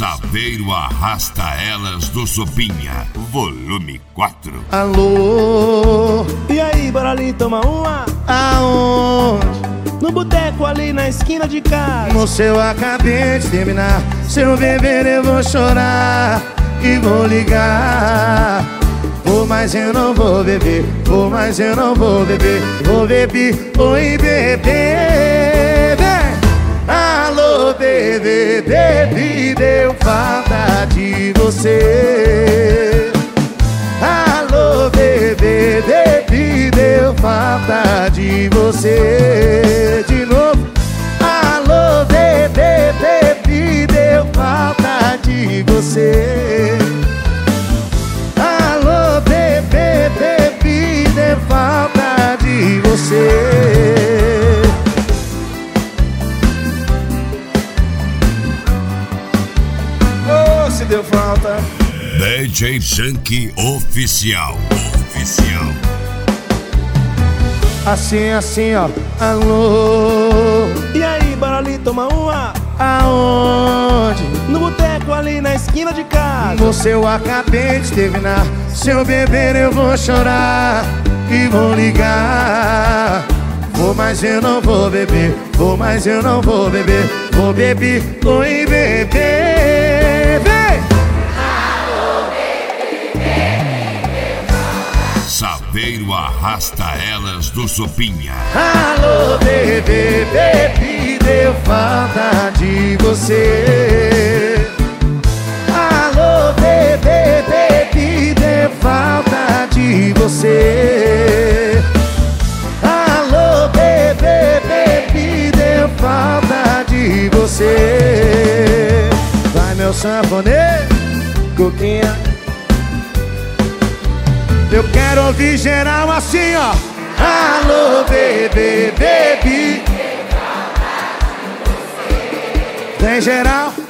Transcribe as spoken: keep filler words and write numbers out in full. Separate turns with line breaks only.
Saveiro arrasta elas do Sopinha, volume quatro.
Alô,
e aí, bora ali tomar uma?
aonde?
No boteco ali na esquina de casa.
Moça, eu acabei de terminar. Se eu beber eu vou chorar e vou ligar. Vou, mas eu não vou beber. Vou, mas eu não vou beber. Vou beber, oi bebê. Alô, bebê, bebê, deu falta de você. Alô, bebê, bebê, deu falta de você. De novo. Alô, bebê, bebê, deu falta de você. Alô, bebê, bebê, deu falta de você. Se deu falta.
D J Junkie Oficial. Oficial.
Assim, assim, ó. Alô,
E aí, bora ali tomar uma?
aonde?
No boteco ali na esquina de casa.
Moça, eu acabei de terminar. Se eu beber eu vou chorar e vou ligar. Vou, mas eu não vou beber. Vou, mas eu não vou beber. Vou beber, oi bebê. Vem!
Saveiro arrasta elas do Sopinha.
Alô, bebê, bebê, deu falta de você. Alô, bebê, bebê, deu falta de você. Alô, bebê, bebê, deu falta de você. Vai, meu sanfoneiro, coquinha. Eu quero ouvir geral assim, ó. Alô, bebê, bebê. Tem geral?